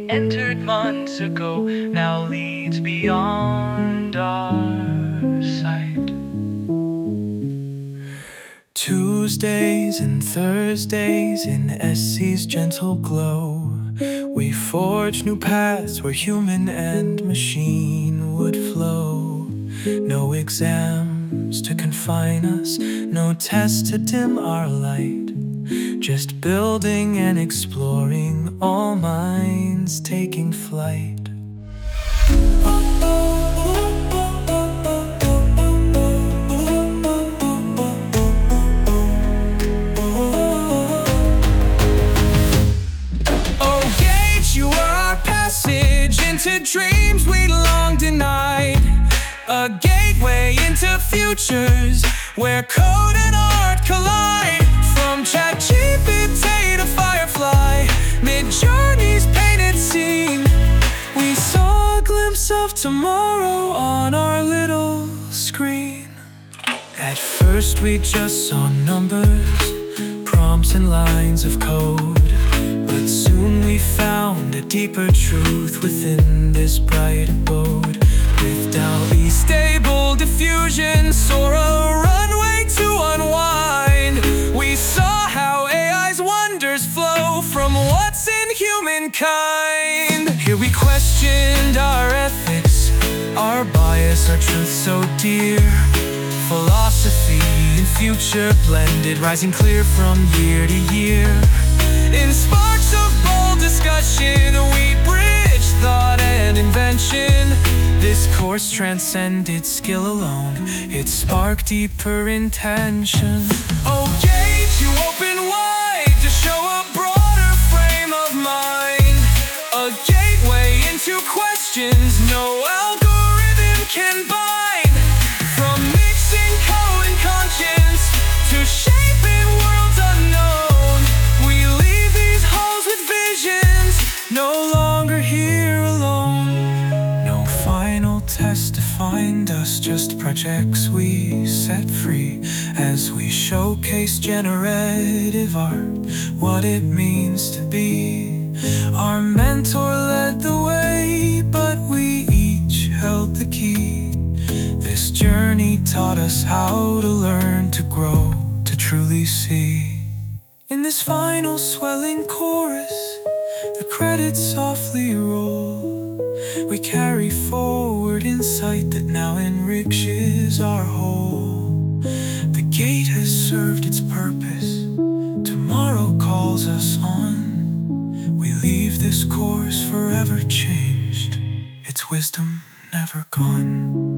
entered months ago now leads beyond our sight. Tuesdays and Thursdays in SC's gentle glow, we forged new paths where human and machine would flow. No exams to confine us, no tests to dim our light, just building and exploring, all minds taking flight. Oh, Gage, you are our passage into dreams we long denied, a gateway into futures where code and art collide. From ChatGPT to Firefly, Midjourney's painted scene, we saw a glimpse of tomorrow on our little screen. At first we just saw numbers, prompts and lines of code, but soon we found a deeper truth within this bright abode. With DALL-E stable diffusion, soar a runway to unwind, we saw how AI's wonders flow from what's in humankind. Here we questioned our ethics, our bias, our truth so dear. Philosophy and future blended, rising clear from year to year. In sparks of bold discussion, we bridged thought and invention. This course transcended skill alone, it sparked deeper intention. Oh, Gage, you open wide to show a broader frame of mind, a gateway into questions no algorithm can bind. From mixing code and conscience to shaping worlds unknown, we leave these halls with visions, no longer here alone. No final test defined us, just projects we set free as we showcase generative art, what it means to be. Our mentor led the way, but we each held the key. This journey taught us how to learn, to grow, to truly see. In this final swelling chorus, the credits softly roll. We carry forward insight that now enriches our whole. The gate has served its purpose, tomorrow calls us on. We leave this course forever changed, its wisdom never gone.